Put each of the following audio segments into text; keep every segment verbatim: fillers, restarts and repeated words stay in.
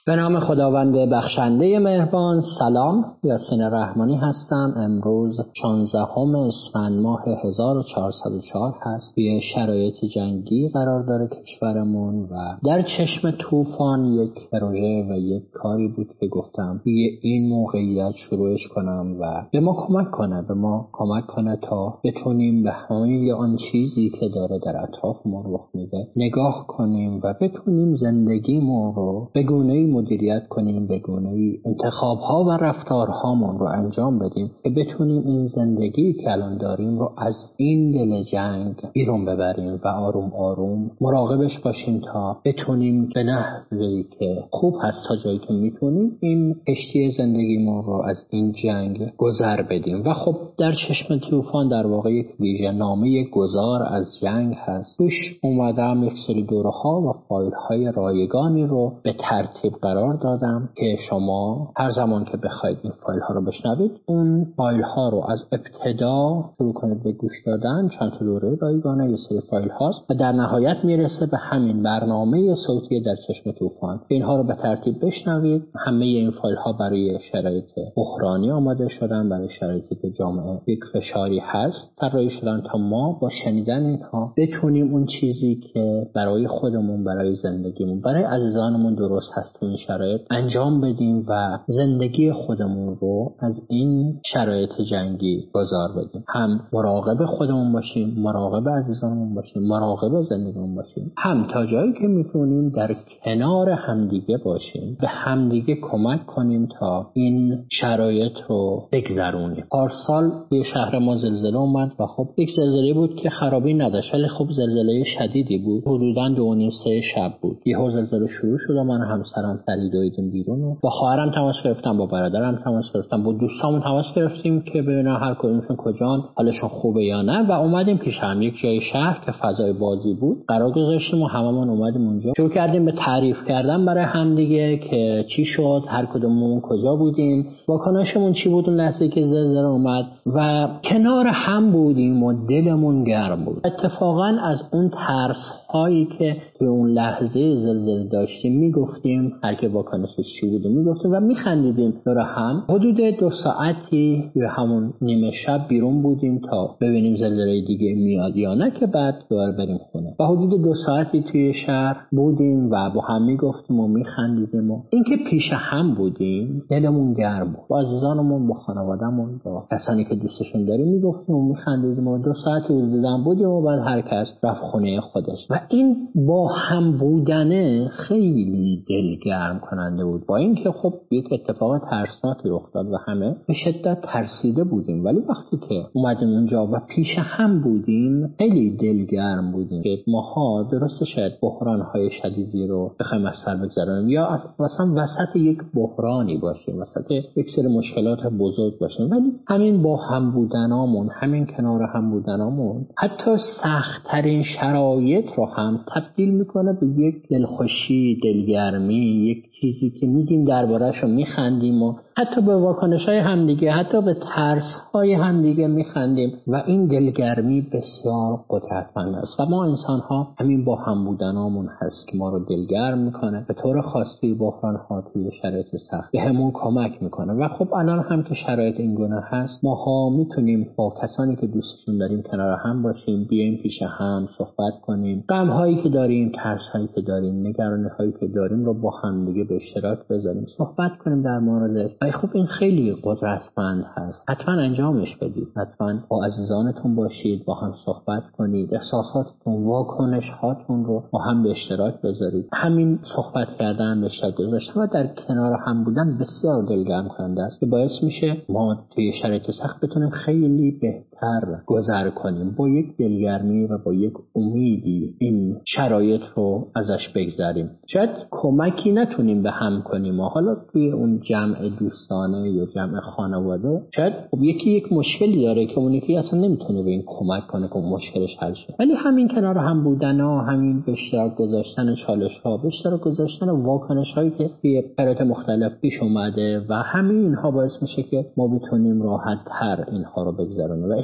به نام خداوند بخشنده مهربان. سلام، یاسین رحمانی هستم. امروز شانزدهم اسفند ماه هزار و چهارصد و چهار هست. توی شرایط جنگی قرار داره کشورمون و در چشم طوفان یک پروژه و یک کاری بود که گفتم توی این موقعیت شروعش کنم و به ما کمک کنه به ما کمک کنه تا بتونیم به همه آن چیزی که داره در اطرافمون رخ میده نگاه کنیم و بتونیم زندگیمون رو به گونه‌ای مدیریت کنیم، به گونه‌ای انتخاب‌ها و رفتارهامون رو انجام بدیم که بتونیم این زندگی که الان داریم رو از این دل جنگ بیرون ببریم و آروم آروم مراقبش باشیم تا بتونیم به نحوی که خوب هست تا جایی که میتونیم این کشتی زندگیمون رو از این جنگ گذر بدیم. و خب در چشم طوفان در واقع یک ویژه نامه گذار از جنگ هست. توش اومدم یک سری دوره‌ها و فایل‌های رایگانی رو به ترتیب قرار دادم که شما هر زمان که بخواید این فایل ها رو بشنوید اون فایل ها رو از ابتدا شروع کنید به گوش دادن. چند تا دوره رایگانه یه سری فایل هاست و در نهایت میرسه به همین برنامه صوتی در چشم طوفان. اینها رو به ترتیب بشنوید. همه این فایل ها برای شرایط بحرانی آماده شدن، برای شرایطی که جامعه یک فشاری هست طراحی شدن تا ما با شنیدن اینها بتونیم اون چیزی که برای خودمون، برای زندگیمون، برای عزیزانمون درست هست تو این شرایط انجام بدیم و زندگی خودمون رو از این شرایط جنگی گذار بدیم. هم مراقب خودمون باشیم، مراقب عزیزانمون باشیم، مراقب زندگیمون باشیم، هم تا جایی که میتونیم در کنار همدیگه باشیم، به همدیگه کمک کنیم تا این شرایط رو بگذرونیم. پارسال یه شهر ما زلزله اومد و خب یک زلزله بود که خرابی نداشت، ولی خب زلزله شدیدی بود. حدوداً دو و نیم سه شب بود. یهو زلزله شروع شد و من همسرم پریدیم بیرون و با خواهرم تماس گرفتم، با برادرم تماس گرفتم، با دوستامون تماس گرفتیم که ببینن هر کدومشون کجان، حالشون خوبه یا نه. و اومدیم پیش هم یک جای شهر که فضای بازی بود قرار گذاشتیم و هممون اومدیم اونجا. شروع کردیم به تعریف کردن برای هم دیگه که چی شد، هر کدوممون کجا بودیم، واکنشمون چی بود اون لحظه که زلزله اومد و کنار هم بودیم و دلمون گرم بود. اتفاقا از اون ترس هایی که توی اون لحظه زلزله داشتیم میگفتیم، هر که واکنشش چی بوده میگفتیم و میخندیدیم دور هم. حدود دو ساعتی یا همون نیمه شب بیرون بودیم تا ببینیم زلزله دیگه میاد یا نه که بعد دوباره بریم خونه. و حدود دو ساعتی توی شهر بودیم و با هم میگفتیم و میخندیدیم و اینکه پیش هم بودیم دلمون گرم بود. با عزیزانمون، با خانواده‌مون، با کسانی که دوستشون داریم میگفتیم و میخندیدیم و دو ساعتی حدوداً بودیم و بعد هر کس رفت خونه خودش. و این با هم بودنه خیلی دلگرم کننده بود. با اینکه خب یک اتفاق ترسناکی رخ داد و همه به شدت ترسیده بودیم، ولی وقتی که اومدیم اونجا و پیش هم بودیم خیلی دلگرم بودیم که ماها درسته شاید بحران‌های شدیدی رو بخوایم از سر بگذرونیم یا مثلا وسط یک بحرانی باشیم، وسط یک سری مشکلات بزرگ باشیم، ولی همین با هم بودنامون، همین کنار هم بودنامون حتی سخت‌ترین شرایط رو هم تبدیل میکنه به یک دلخوشی، دلگرمی، یک چیزی که میگیم درباره‌اش رو میخندیم و حتی به واکنش‌های همدیگه، حتی به ترس‌های همدیگه میخندیم و این دلگرمی بسیار قدرتمند است. و ما انسان‌ها همین با هم بودنامون هست که ما رو دلگرم میکنه، به طور خاصی بحران‌ها توی شرایط سخت به همون کمک میکنه. و خب الان هم که شرایط این گونه هست، ماها میتونیم با کسانی که دوستشون داریم کنار هم باشیم، بیایم پیش هم صحبت کنیم، غم‌هایی که داریم، ترس‌هایی که داریم، نگرانی‌هایی که داریم رو با هم دیگه به اشتراک بذاریم، صحبت کنیم در موردش. و خب این خیلی قدرتمند هست. حتما انجامش بدید. حتما با عزیزانتون باشید، با هم صحبت کنید، احساساتتون، واکنش‌هاتون رو با هم به اشتراک بذارید. همین صحبت کردن، به اشتراک گذاشتن و در کنار هم بودن بسیار دلگرم کننده است که باعث میشه ما توی شرایط سخت بتونیم خیلی بهتر گذر کنیم، با یک دلگرمی و با یک امیدی این شرایط رو ازش بگذریم. شاید کمکی نتونیم به هم کنیم و حالا توی اون جمع دوستانه یا جمع خانواده شاید خب یکی یک مشکلی داره که اون یکی اصلا نمیتونه به این کمک کنه که مشکلش حل شه، ولی همین کنار هم بودن ها، همین به اشتراک گذاشتن چالش ها، به اشتراک گذاشتن واکنش هایی که توی شرایط مختلف پیش اومده و همین اینها باعث میشه که ما بتونیم راحت تر اینها رو بگذرونیم. و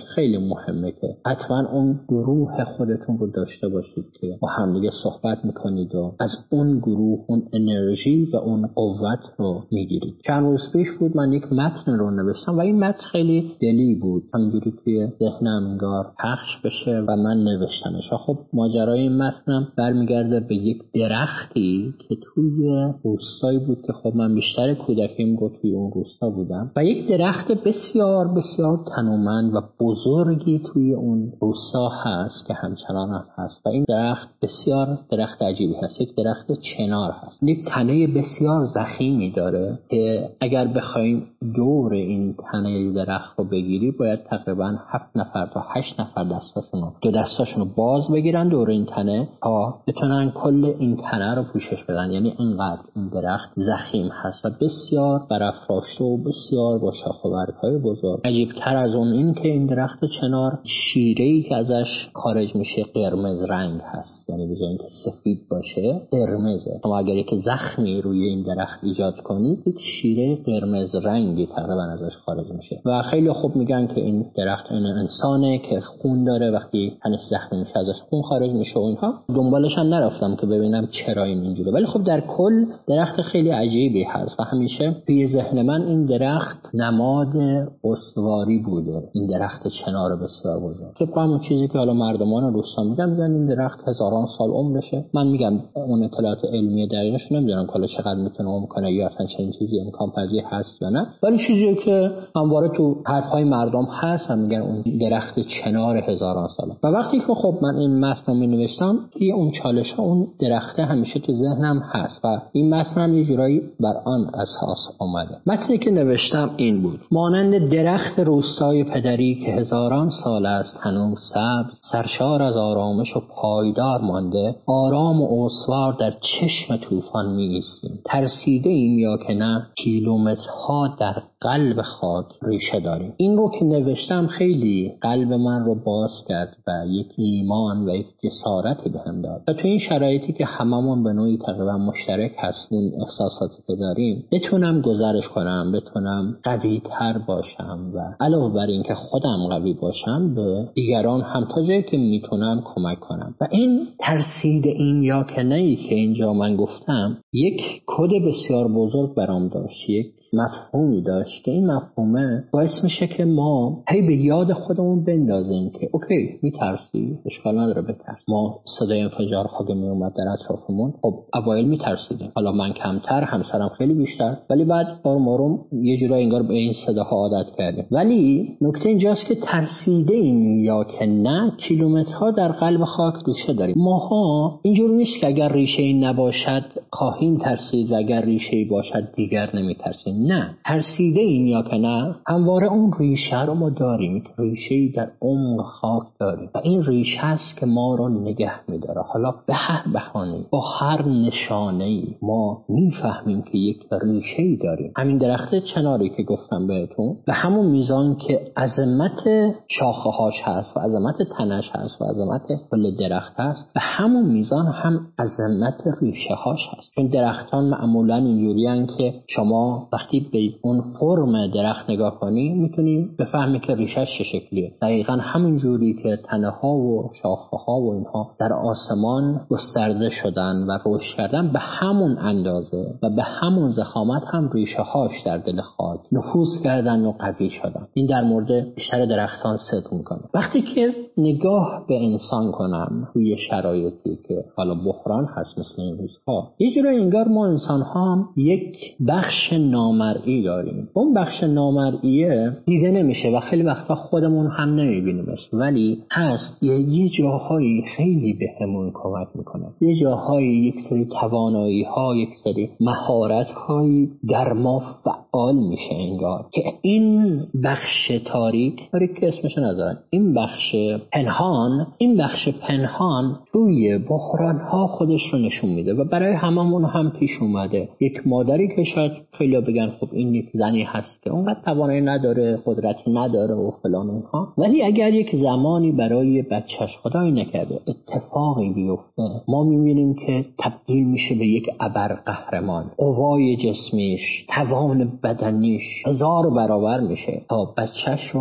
خیلی مهمه که حتما اون گروه خودتون رو داشته باشید که با همدیگه صحبت میکنید و از اون گروه اون انرژی و اون قوت رو میگیرید. چند روز پیش بود من یک متن رو نوشتم و این متن خیلی دلی بود، همینجوری توی ذهنم انگار پخش بشه و من نوشتمش. خب ماجرای این متنم برمیگرده به یک درختی که توی روستایی بود که خب من بیشتر کودکیم رو توی اون روستا بودم و یک درخت بسیار بسیار تنومند و بزرگی توی اون روستا هست که همچنان هم هست و این درخت بسیار درخت عجیبی هست. یک درخت چنار هست، یک تنه بسیار ضخیمی داره که اگر بخوایم دور این تنه درخت رو بگیری باید تقریبا هفت نفر تا هشت نفر دستاشون رو دو دستاشون رو باز بگیرن دور این تنه تا بتونن کل این تنه رو پوشش بدن. یعنی اینقدر این درخت ضخیم هست و بسیار برافراشته و بسیار با شاخ و برگ‌های بزرگ. عجیب‌تر از اون این که این درخت چنار شیره‌ای که ازش خارج میشه قرمز رنگ هست، یعنی به جای اینکه سفید باشه قرمزه. شما اگر یک زخمی روی این درخت ایجاد کنید یک شیره قرمز رنگی تقریبا ازش خارج میشه و خیلی خوب میگن که این درخت این انسانه که خون داره، وقتی تنش زخمی میشه ازش خون خارج میشه و اینها. دنبالش هم نرفتم که ببینم چرا این اینجوره، ولی خب در کل درخت خیلی عجیبی هست و همیشه توی ذهن من این درخت نماد استواری بوده، این درخت چنار بسیار بزرگ. طبق همون چیزی که حالا مردمان روستا میگن میگن این درخت هزاران سال عمرشه. من میگم اون اطلاعات علمی دقیقش نمیدونم که حالا چقدر میتونه عمر کنه یا اصلا چنین چیزی امکان پذیر هست یا نه، ولی چیزی که همواره تو حرفهای مردم هست و میگن اون درخت چنار هزاران ساله. و وقتی که خب من این متن رو مینوشتم توی اون چالش ها اون درخته همیشه تو ذهنم هست و این متن هم یه جورایی بر آن اساس اومده. متنی که نوشتم این بود: مانند درخت روستای پدری که هزاران سال است هنوز سبز، سرشار از آرامش و پایدار مانده، آرام و استوار در چشم طوفان می ایستیم. ترسیده ایم یا که نه، کیلومترها در قلب خاک ریشه داریم. این رو که نوشتم خیلی قلب من رو باز کرد و یک ایمان و یک جسارتی بهم داد. و تو این شرایطی که هممون به نوعی تقریبا مشترک هستیم احساساتی که داریم، بتونم گذرش کنم، بتونم قوی تر باشم و علاوه بر این که خودم قوی باشم به دیگران هم تا جایی که میتونم کمک کنم. و این ترسید این یا که نه که اینجا من گفتم یک کد بسیار بزرگ برام داشت، یک مفهومی داشت که این مفهومه باعث میشه که ما هی به یاد خودمون بندازیم که اوکی میترسی، اشکال نداره بترس. ما صدای انفجار خاک می اومد در اطرافمون، خب اوایل میترسیدیم، حالا من کمتر، همسرم خیلی بیشتر، ولی بعد آروم آروم یه جورایی انگار به این صداها عادت کردیم. ولی نکته اینجاست که ترسیده این یا که نه، کیلومترها در قلب خاک ریشه داریم. ماها اینجور نیست که اگر ریشه ای نباشد خواهیم ترسید و اگر ریشه ای باشد دیگر نمیترسیم. نه، ترسیده این یا که نه، همواره اون ریشه رو ما داریم، ریشه ای در عمق خاک داریم و این ریشه است که ما رو نگه میداره. حالا به هر بهانه‌ای، با هر نشانه‌ای ما میفهمیم که یک ریشه ای داریم. همین درخت چناری که گفتم بهتون، به همون میزان که عظمت شاخه‌هاش هست و عظمت تنش هست و عظمت کل درخت هست، به همون میزان هم عظمت ریشه‌هاش هست. چون درختان معمولاً اینجوریان که شما وقتی به اون فرم درخت نگاه کنی میتونی بفهمی که ریشه‌اش چه شکلیه. دقیقاً همون جوری که تنه‌ها و شاخه‌ها و اینها در آسمان گسترده شدن و رشد کردن، به همون اندازه و به همون ضخامت هم ریشه‌هاش در دل خاک نفوذ کردن و قوی شدن. این در مورد بیشتر درختان صدق میکنه. وقتی که نگاه به انسان کنم توی شرایطی که حالا بحران هست مثل این روزها، یه جوری انگار ما انسان ها هم یک بخش نامرئی داریم. اون بخش نامرئیه دیده نمیشه و خیلی وقتا خودمون هم نمیبینیمش، ولی هست. یه, یه جاهایی خیلی بهمون کمک میکنه، یه جاهایی یک سری توانایی ها، یک سری مهارت هایی در ما فعال میشه انگار که این بخش تاریک، تاریک که اسمش نذارن، این بخش پنهان، این بخش پنهان توی بحران ها خودش رو نشون میده و برای هممون هم پیش اومده. یک مادری که شاید خیلی بگن خب این یک زنی هست که اونقدر توانایی نداره، قدرتی نداره و فلان اونها، ولی اگر یک زمانی برای بچهش خدای نکرده اتفاقی بیفته، ما میبینیم که تبدیل میشه به یک ابرقهرمان. قوای جسمیش، توان بدنیش هزار برابر میشه تا بچهش رو از اون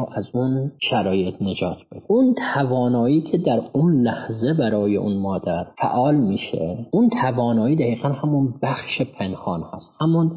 اون شرایط نجات بده. اون توانایی که در اون لحظه برای اون مادر فعال میشه، اون توانایی دقیقا همون بخش پنهان هست، همون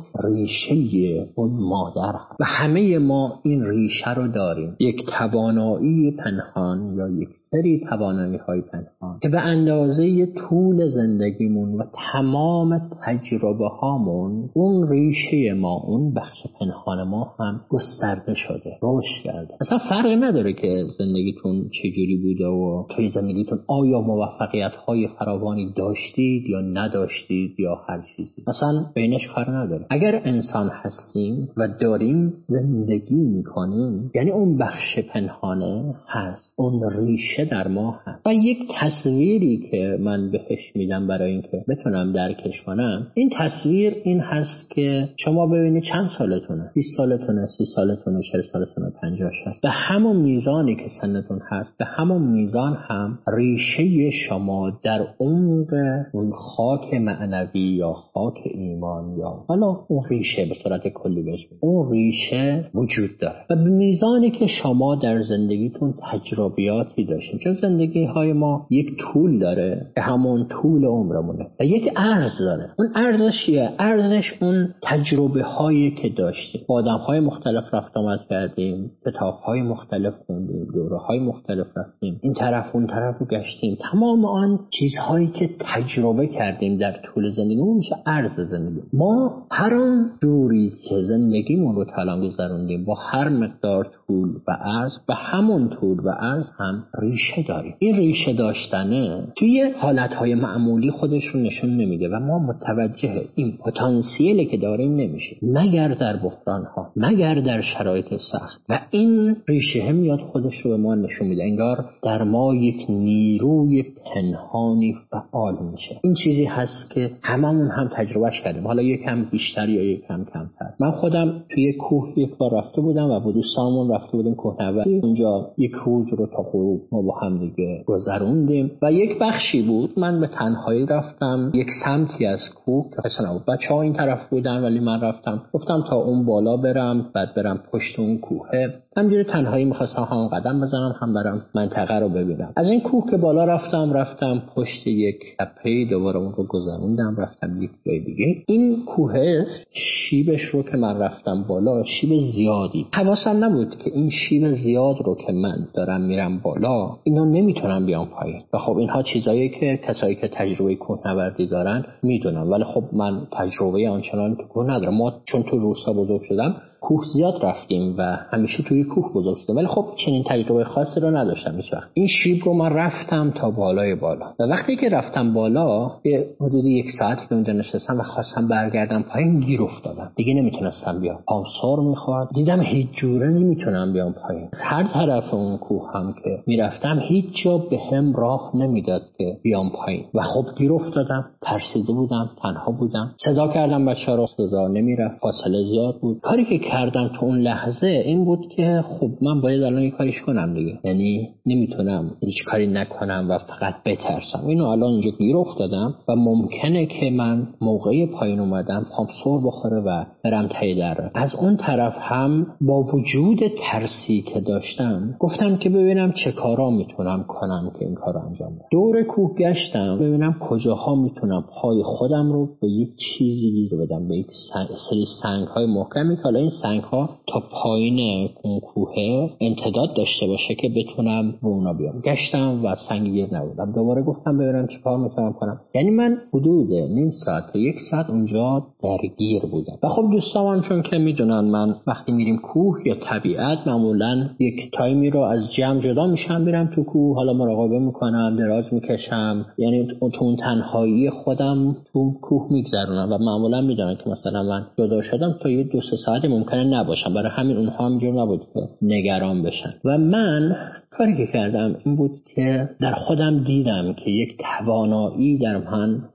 ریشه اون مادر هست و همه ما این ریشه رو داریم، یک توانایی پنهان یا یک سری توانایی های پنهان که به اندازه طول زندگیمون و تمام تجربه هامون اون ریشه ما، اون بخش پنهان ما هم گسترده شده، رشد کرده. اصلا فرقی نداره که زندگیتون چجوری بوده و توی زندگیتون آیا موفقیت های فراوانی داشتید یا نداشتید یا هر چیزی، اصلا بینش کار نداره. اگر انسان هستیم و داریم زندگی میکنیم، یعنی اون بخش پنهانه هست، اون ریشه در ما هست. و یک تصویری که من بهش میدم برای اینکه بتونم درکش کنم، این تصویر این هست که شما ببینید چند سالتونه، بیست سالتونه، سی سالتونه، چهل سالتونه، پنجاه هست، به همون میزانی که سنتون هست به همون میزان هم ریشه شما در عمق اون خاک معنوی یا خاک ایمان یا حالا اون ریشه به صورت کلی بهش میگم، اون ریشه وجود داره و به میزانی که شما در زندگیتون تجربیاتی داشتین، چون زندگی های ما یک طول داره که همون طول عمرمونه و یک ارز داره. اون ارزش چیه؟ ارزش اون تجربه هایی که داشتیم، با آدم های مختلف رفت آمد کردیم، کتاب های مختلف خوندیم، دوره های مختلف رفتیم، این طرف اون طرف رو گشتیم، تمام آن چیزهایی که تجربه کردیم در طول زندگیمون میشه ارز زندگی ما. هر آن جوری که زندگیمون رو تلم گذروندیم با هر مقدار طول و ارز، به همون طول و ارز هم ریشه داریم. این ریشه داشتنه توی حالتهای معمولی خودش رو نشون نمیده و ما متوجه این پتانسیلی که داریم نمیشه مگر در بحران ها، مگر در شرایط سخت. و این ریشه میاد خودش رو به ما نشون میده، انگار در ما یک نیروی پنهانی فعال میشه. این چیزی هست که هممون هم تجربهش کردیم، حالا یکم بیشتر یا یکم کمتر. من خودم توی کوه یک بار رفته بودم و با دوستامون رفته بودیم کوهنوردی. اونجا یک روز رو تا غروب ما با هم دیگه گذروندیم و یک بخشی بود من به تنهایی رفتم یک سمتی از کوه که اصلا نبود، بچه‌ها این طرف بودن ولی من رفتم، گفتم تا اون بالا برم بعد برم پشت اون کوهه. همینجوری تنهایی می‌خواستم هم قدم بزنم هم برم منطقه رو ببینم. از این کوه که بالا رفتم رفتم پشت یک تپه، دوباره اون رو گذروندم رفتم یک جای دیگه. این کوه شیبش رو که من رفتم بالا شیب زیادی، حواسم نبود که این شیب زیاد رو که من دارم میرم بالا اینا نمیتونم بیام پایین. و خب اینها چیزایی که کسایی که تجربه کوهنوردی دارن میدونن، ولی خب من تجربه آنچنانی تو کوه ندارم. ما چون تو روستا بزرگ شدم کوه زیاد رفتیم و همیشه توی کوه بزرگ شدم، ولی خب چنین تجربه خاصی رو نداشتم هیچ وقت. این شیب رو من رفتم تا بالای بالا و وقتی که رفتم بالا یه حدود یک ساعت که اونجا نشستم و خواستم برگردم پایین گیر افتادم، دیگه نمیتونستم بیام، پام سر میخورد، دیدم هیچ جوره نمیتونم بیام پایین. از هر طرف اون کوه هم که میرفتم هیچ جا به هم راه نمیداد که بیام پایین و خب گیر افتادم، ترسیده بودم، تنها بودم، صدا کردم بچه‌ها رو، صدا نمیرفت، فاصله زیاد بود. کاری که کردم تو اون لحظه این بود که خب من باید الان یه کاریش کنم دیگه، یعنی نمیتونم هیچ کاری نکنم و فقط بترسم. اینو الان اینجا گیر افتادم و ممکنه که من موقعی پایین اومدم پام سر بخوره و برم ته دره. از اون طرف هم با وجود ترسی که داشتم گفتم که ببینم چه کارا میتونم کنم که این کارو انجام بدم. دور کوه گشتم ببینم کجاها میتونم پای خودم رو به یک چیزی گیر بدم، به یک سری سنگ های محکمی که حالا این سنگ ها تا پایین اون کوه امتداد داشته باشه که بتونم رو اونا بیام. گشتم و سنگ گیر نبودم. دوباره گفتم ببینم چه کار میتونم کنم. یعنی من حدود نیم ساعت تا یک ساعت اونجا درگیر بودم. و خب دوستام چون که میدونن من وقتی میریم کوه یا طبیعت معمولا یک تایمی رو از جمع جدا میشم، میرم تو کوه، حالا مراقبه میکنم، دراز میکشم، یعنی تو اون تنهایی خودم تو کوه میگذرونم و معمولا میدونن که مثلا من جدا شدم تا یه دو سه ساعت ممکنه نباشم، برای همین اونها همینجور نبود که نگران بشن. و من کاری که کردم این بود که در خودم دیدم که یک توانایی در من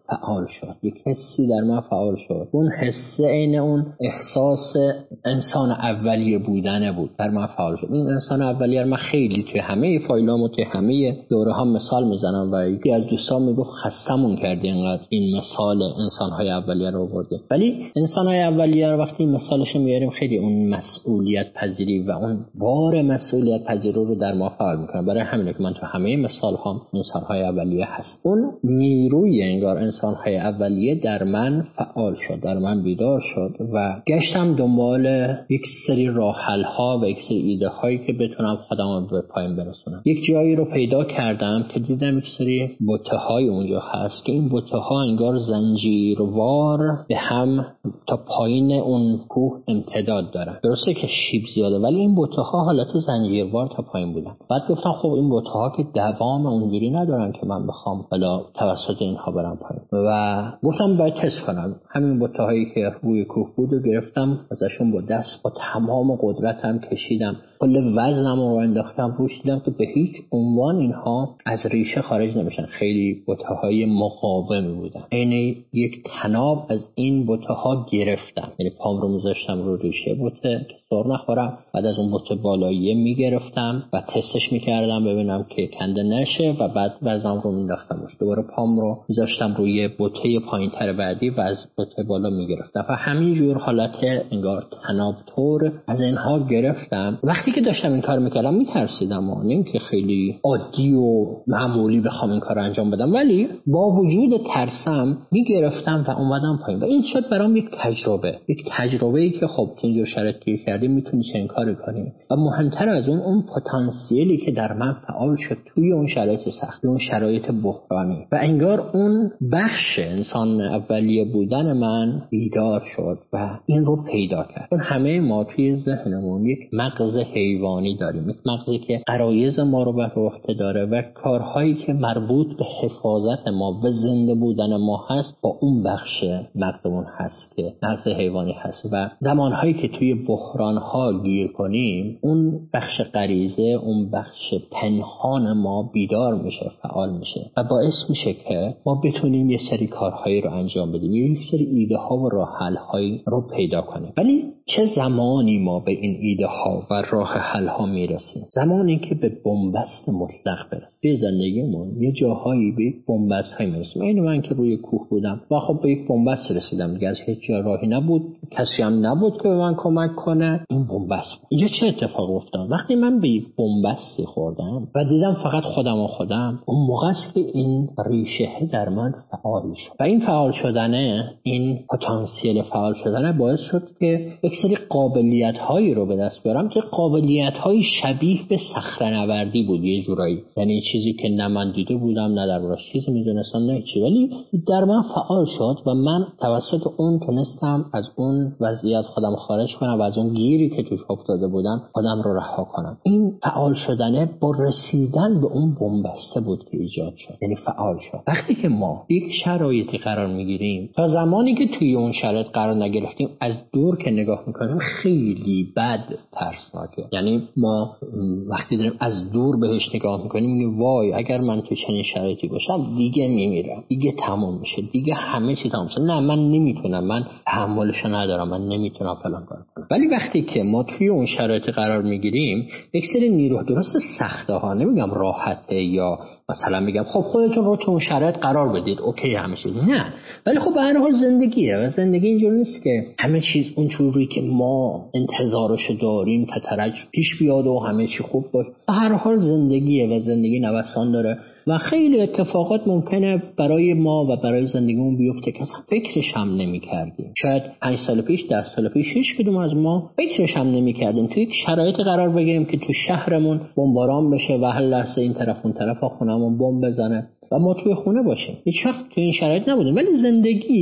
فعال شد، یک حسی در من فعال شد. اون حس عین اون احساس انسان اولیه بودن بود در من فعال شد. این انسان اولیه من خیلی توی همه فایلامو توی همه دوره ها مثال میزنم و یکی از دوستان میگفت خستمون کرده اینقدر این مثال انسان‌های اولیه رو آورده. ولی انسان‌های اولیه رو وقتی مثالش میاریم خیلی اون مسئولیت پذیری و اون بار مسئولیت پذیری رو در ما فعال میکنه. برای همینه که من تو همه مثال ها انسان‌های اولیه هست. اون نیروی انگار انسان‌های اولیه در من فعال شد، در من بیدار شد و گشتم دنبال یک سری راه حل ها و یک سری ایده هایی که بتونم خودم رو به پایین برسونم. یک جایی رو پیدا کردم که دیدم یک سری بوته های اونجا هست که این بوته ها انگار زنجیروار به هم تا پایین اون کوه امتداد دارن. درسته که شیب زیاده ولی این بوته ها حالت زنجیروار تا پایین بودن. بعد گفتم خب این بوته ها که دوام اونجوری ندارن که من بخوام حالا توسط اینها برم پایین و گفتم باید تست کنم. همین بوته هایی که روی کوه بود و گرفتم ازشون با دست با تمام قدرتم کشیدم، کل وزنم رو انداختم روش، دیدم که به هیچ عنوان اینها از ریشه خارج نمیشن. خیلی بوته های مقاومی بودن. عین یک تناب از این بوته ها گرفتم، یعنی پام رو میذاشتم رو ریشه بوته که سر نخورم. بعد از اون بوته بالایی میگرفتم و تستش میکردم ببینم که کنده نشه و بعد وزنم رو مینداختم روش. دوباره پام رو میذاشتم روی بوته پایینتر بعدی و از بوته بالا میگرفتم و همینجور حالت انگار تناب طور از اینها گرفتم. وقتی که داشتم این کار میکردم میترسیدم و نیم که خیلی عادی و معمولی بخوام این کار انجام بدم، ولی با وجود ترسم میگرفتم و اومدم پایین و این شد برام یک تجربه یک تجربه ای که خب اینجور شرایطی کردی میتونی چنین کاری کنی و مهمتر از اون اون پتانسیلی که در من فعال شد توی اون شرایط سخت، اون شرایط بحرانی و انگار اون بخش انسان اولیه بودن من بیدار شد و این رو پیدا کرد. چون همه ما توی ذهنمون یک مغز حیوانی داریم، یک مغزی که غرایز ما رو بر عهده داره و کارهایی که مربوط به حفاظت ما و زنده بودن ما هست با اون بخش مغزمون هست که مغز حیوانی هست و زمانهایی که توی بحرانها گیر کنیم اون بخش غریزه، اون بخش پنهان ما بیدار میشه، فعال میشه و باعث میشه که ما بتونیم یه سری کارهایی رو انجام بدیم، یک سری ایده ها و راه حل هایی رو پیدا کنیم. ولی چه زمانی ما به این ایده ها و راه حل ها میرسیم؟ زمانی که به بنبست مطلق برسیم. به زندگیمون یه جاهایی به یک بنبست های میرسیم. این من که روی کوه بودم و خب به یک بنبست رسیدم دیگه، از هیچ جا راهی نبود، کسی هم نبود که به من کمک کنه. این بنبست بود. اینجا چه اتفاق افتاد؟ وقتی من به یک بنبستی خوردم و دیدم فقط خودم و خودم، اون موقع است که این ریشه در من فعال شد و این فعال شدنه، این پتانسیل فعال شدنه باعث شد که یک سری قابلیت هایی رو به دست بیارم که قابلیت های شبیه به صخره‌نوردی بود یه جورایی، یعنی چیزی که نه من دیده بودم نه دربارش چیزی میدونستم نه چی، ولی در من فعال شد و من توسط اون تونستم از اون وضعیت خودم خارج کنم و از اون گیری که توش افتاده بودم خودم رو رها کنم. این فعال شدنه با رسیدن به اون بنبسته بود که ایجاد شد، یعنی فعال شد. وقتی که ما یک شرایطی قرار میگیریم تا زمانی که توی اون شرایط قرار نگرفتیم از دور که نگاه میکنیم خیلی بد ترسناکه. یعنی ما وقتی داریم از دور بهش نگاه میکنیم میگیم وای اگر من تو چنین شرایطی باشم دیگه میمیرم، دیگه تموم میشه، دیگه همه چی تموم میشه، نه من نمیتونم، من تحملشو ندارم، من نمیتونم فلان کار کنم. ولی وقتی که ما توی اون شرایط قرار میگیریم یک سری نیرو، درست سخته ها، نمیگم راحته یا مثلا میگم خب خودتون رو تو اون شرایط قرار بدید اوکی همه چیز، نه، ولی خب به هر حال زندگیه و زندگی اینجور نیست که همه چیز اونجوری که ما انتظارشو داریم تترج پیش بیاد و همه چی خوب باشه. به هر حال زندگیه و زندگی نوسان داره و خیلی اتفاقات ممکنه برای ما و برای زندگیمون بیفته که اصلا فکرش هم نمی کردیم. شاید پنج سال پیش، ده سال پیش هیچ کدوم از ما فکرش هم نمی کردیم توی یک شرایط قرار بگیریم که تو شهرمون بمباران بشه و هر لحظه این طرف اون طرف خونمون بمب بزنه و ما توی خونه باشیم. هیچ وقت توی این شرایط نبودیم. ولی زندگی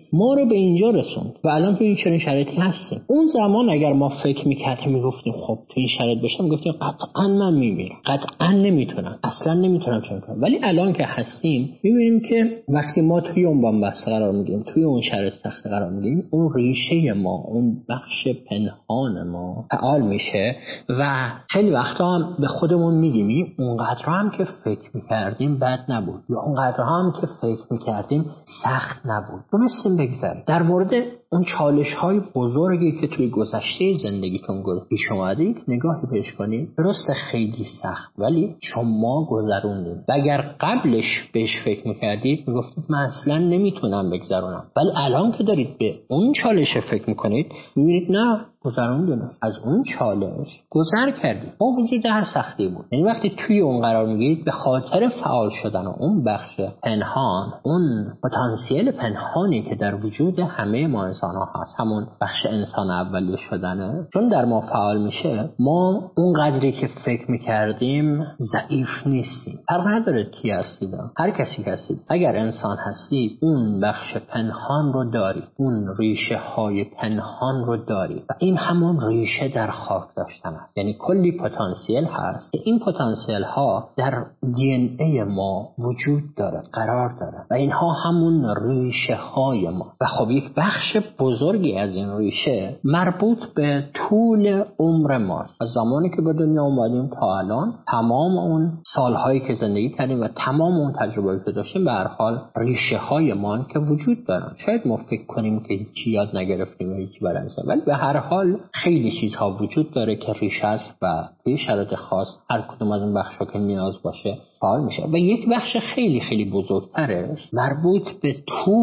ما رو به اینجا رسوند و الان تو این چنین شرایطی هستیم. اون زمان اگر ما فکر میکردیم میگفتیم خب تو این شرایط باشم، میگفتیم قطعا من میمیرم، قطعا نمیتونم، اصلا نمیتونم چه کنم. ولی الان که هستیم میبینیم که وقتی ما توی اون بنبست قرار میگیریم، توی اون شرایط سخت قرار میگیریم، اون ریشه ما، اون بخش پنهان ما فعال میشه و خیلی وقتا هم به خودمون میگیم اونقدر هم که فکر میکردیم بد نبود، یا اونقدر هم که فکر میکردیم سخت نبود، تونستیم بگذریم. در مورد اون چالش های بزرگی که توی گذشته زندگیتون پیش اومدید نگاهی بهش کنید. درسته خیلی سخت، ولی شما گذروندید و اگر قبلش بهش فکر میکردید میگفتید من اصلا نمیتونم بگذرونم، ولی الان که دارید به اون چالش فکر میکنید میبینید نه، گذروندید، از اون چالش گذر کردید. با وجود هر سختی بود. یعنی وقتی توی اون قرار میگیرید به خاطر فعال شدن و اون بخش پنهان، اون پتانسیل پنهانی که در وجود همه ما انسان ها هست، همون بخش انسان اولیه شدنه، چون در ما فعال میشه، ما اون قدری که فکر میکردیم ضعیف نیستیم. فرق نداره کی هستید، هر کسی هستید، اگر انسان هستید اون بخش پنهان رو دارید، اون ریشه های پنهان رو دارید و این همون ریشه در خاک داشتن است. یعنی کلی پتانسیل هست که این پتانسیل ها در دی ان ای ما وجود داره، قرار داره و اینها همون ریشه های ما. و خب یک بخش بزرگی از این ریشه مربوط به طول عمر ماست. از زمانی که به دنیا اومدیم تا الان، تمام اون سالهایی که زندگی کردیم و تمام اون تجربه‌ای که داشتیم، به هر حال ریشه های ما که وجود دارن. شاید ما فکر کنیم که هیچی یاد نگرفتیم و هیچی بلد نیستیم، ولی به هر حال خیلی چیزها وجود داره که ریشه است و توی شرایط خاص هر کدوم از اون بخشا که نیاز باشه فعال میشه. و یک بخش خیلی خیلی بزرگترش مربوط به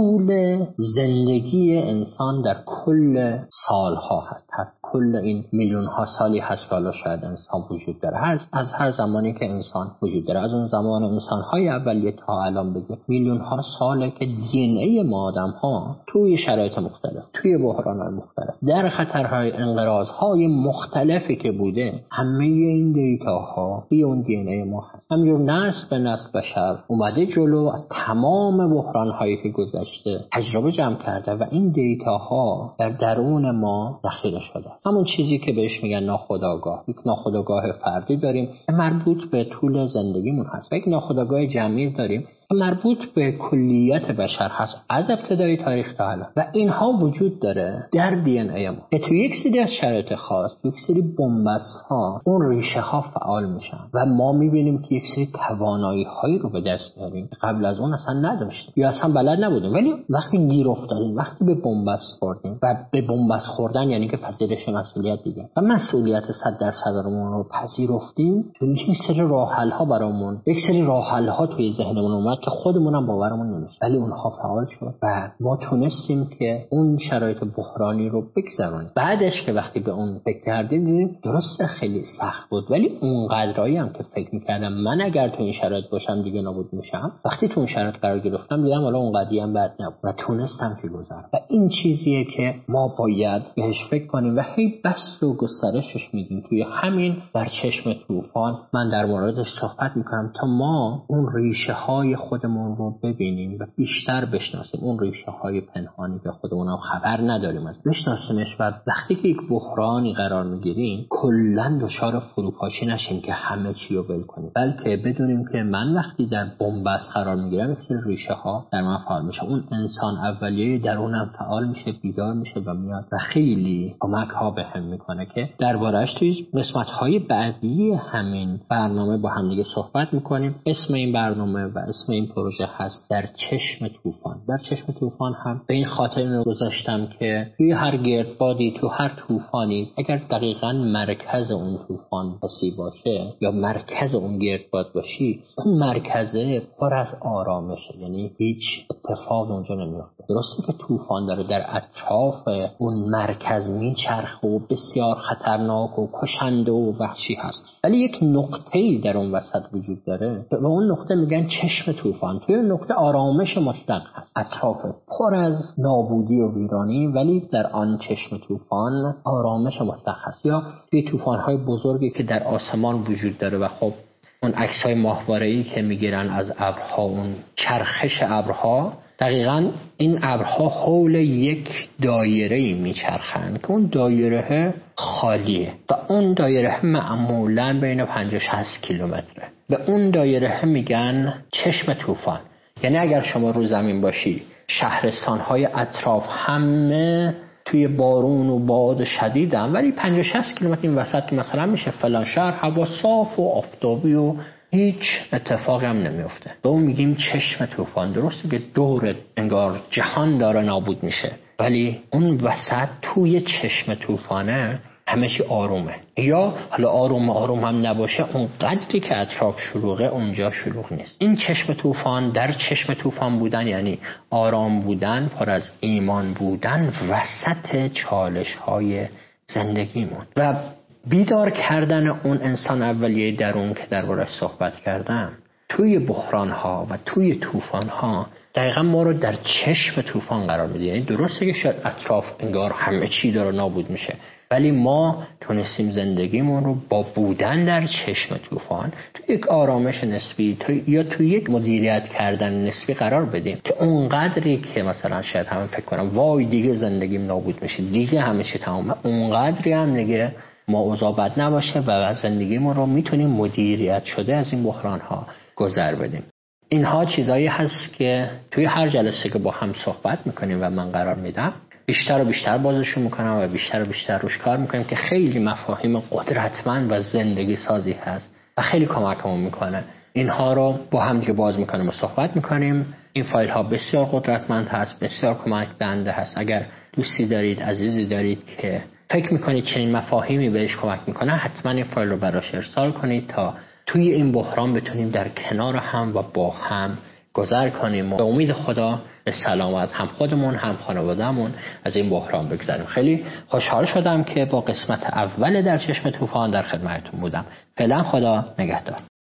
طول زندگی انسان در کل سالها هست. هر کل این میلیون ها سالی هست که حالا شاید انسان وجود داره، هر از هر زمانی که انسان وجود داره، از اون زمان انسان های اولیه تا الان بگه میلیون ها ساله که دی ان ای ما آدم ها توی شرایط مختلف، توی بحران های مختلف، در خطرهای انقراض های مختلفی که بوده، همه این دیتا ها توی اون دی ان ای ما هست. همینجور نسل به نسل بشر اومده جلو، از تمام بحران هایی که گذشته تجربه جمع کرده و این دیتا ها در درون ما ذخیره شده. همون چیزی که بهش میگن ناخودآگاه، یک ناخودآگاه فردی داریم که مربوط به طول زندگیمون هست و یک ناخودآگاه جمعی داریم که مربوط به کلیت بشر هست از ابتدای تاریخ تا الان و اینها وجود داره در دی ان ای ما که تو یک سری از شرایط خاص، تو یک سری بنبست ها اون ریشه ها فعال میشن و ما میبینیم که یک سری توانایی هایی رو به دست میاریم قبل از اون اصلا نداشتیم یا اصلا بلد نبودیم، ولی وقتی گیر افتادیم، وقتی به بنبست خوردیم و به بنبست خوردن یعنی که پذیرش مسئولیت دیگه و مسئولیت صد درصد رو پذیرفتیم، تو یک سری راه حل ها برامون، یک سری راه حل ها توی ذهنمون اومد که خودمونم باورمون نمیشه، ولی اونها فعال شد و ما تونستیم که اون شرایط بحرانی رو بگذرونیم. بعدش که وقتی به اون فکر کردیم دیدیم درسته خیلی سخت بود، ولی اونقدرایی هم که فکر میکردم من اگر تو این شرایط باشم دیگه نابود میشم، وقتی تو اون شرایط قرار گرفتم دیدم حالا اونقدری هم بد نبود و تونستم که گذرم. و این چیزیه که ما باید بهش فکر کنیم و هی بس و گسترشش میدیم. توی همین در چشم طوفان من در موردش صحبت میکنم تا ما اون ریشه های خودمون رو ببینیم و بیشتر بشناسیم، اون ریشه های پنهانی که خودمون هم خبر نداریم از بشناسیمش و وقتی که یک بحرانی قرار میگیریم کلا دچار فروپاشی نشیم که همه چی رو ول کنیم، بلکه بدونیم که من وقتی در بنبست قرار میگیرم یک سری ریشه ها در من فعال میشه، اون انسان اولیه درونم فعال میشه، بیدار میشه و میاد و خیلی کمک ها بهم میکنه که درباره‌اش توی قسمت های بعدی همین برنامه با هم دیگه صحبت میکنیم. اسم این برنامه و اسم این پروژه هست در چشم طوفان. در چشم طوفان هم به این خاطر اینو گذاشتم که توی هر گردبادی، تو هر طوفانی، اگر دقیقاً مرکز اون طوفان بسی باشه یا مرکز اون گردباد باشی، اون مرکزه پر از آرامشه، یعنی هیچ اتفاق اونجا نمیفته. درسته که طوفان داره در اطراف اون مرکز میچرخه و بسیار خطرناک و کشنده و وحشی هست، ولی یک نقطه‌ای در اون وسط وجود داره و اون نقطه میگن چشم طوفان. توی اون نقطه آرامش مطلق هست، اطراف پر از نابودی و ویرانی، ولی در آن چشم طوفان آرامش مطلق هست. یا توی طوفان‌های بزرگی که در آسمان وجود داره و خب اون عکس‌های ماهواره‌ای که میگیرن از ابرها، اون چرخش ابرها دقیقاً این ابرها حول یک دایره‌ای میچرخند که اون دایره خالیه و اون دایره معمولاً بین پنجاه تا شصت کیلومتره. به اون دایره میگن چشم طوفان. یعنی اگر شما رو زمین باشی، شهرستان‌های اطراف همه توی بارون و باد شدیدن، ولی پنجاه شصت کیلومتر این وسط مثلا میشه فلان شهر هوا صاف و آفتابی و هیچ اتفاقی هم نمیفته. به اون میگیم چشم طوفان. درسته که دور انگار جهان داره نابود میشه، ولی اون وسط توی چشم طوفانه همه چی آرومه. یا حالا آروم آروم هم نباشه، اون قدری که اطراف شلوغه اونجا شلوغ نیست. این چشم طوفان، در چشم طوفان بودن یعنی آرام بودن، پر از ایمان بودن وسط چالش های زندگیمون و بیدار کردن اون انسان اولیه درون که دربارش صحبت کردم. توی بحران ها و توی طوفان ها دقیقا ما رو در چشم طوفان قرار میده. یعنی درسته که شاید اطراف انگار همه چی داره نابود میشه، ولی ما تونستیم زندگیمون رو با بودن در چشم طوفان توی یک آرامش نسبی تو یا توی یک مدیریت کردن نسبی قرار بدیم که اونقدری که مثلا شاید همه فکر کنم وای دیگه زندگیم نابود میشه، دیگه همه چی تمامه، اونقدری هم نگه ما اوضاع بد نباشه و زندگیمون رو میتونیم مدیریت شده از این بحران ها گذر بدیم. اینها چیزایی هست که توی هر جلسه که با هم صحبت میکنیم و من قرار میدم بیشتر و بیشتر بازشون میکنم و بیشتر و بیشتر روش کار میکنیم که خیلی مفاهیم قدرتمند و زندگی سازی هست و خیلی کمکمون میکنه. اینها رو با هم دیگه باز میکنیم و صحبت میکنیم. این فایل ها بسیار قدرتمند هست، بسیار کمک دهنده هست. اگر دوستی دارید، عزیزی دارید که فکر میکنید چنین مفاهیمی بهش کمک میکنه، حتما این فایل رو براش ارسال کنید تا توی این بحران بتونیم در کنار هم و با هم گذر کنیم و به امید خدا به سلامت هم خودمون هم خانوادهمون از این بحران بگذریم. خیلی خوشحال شدم که با قسمت اول در چشم طوفان در خدمتتون بودم. فعلا خدا نگهدار.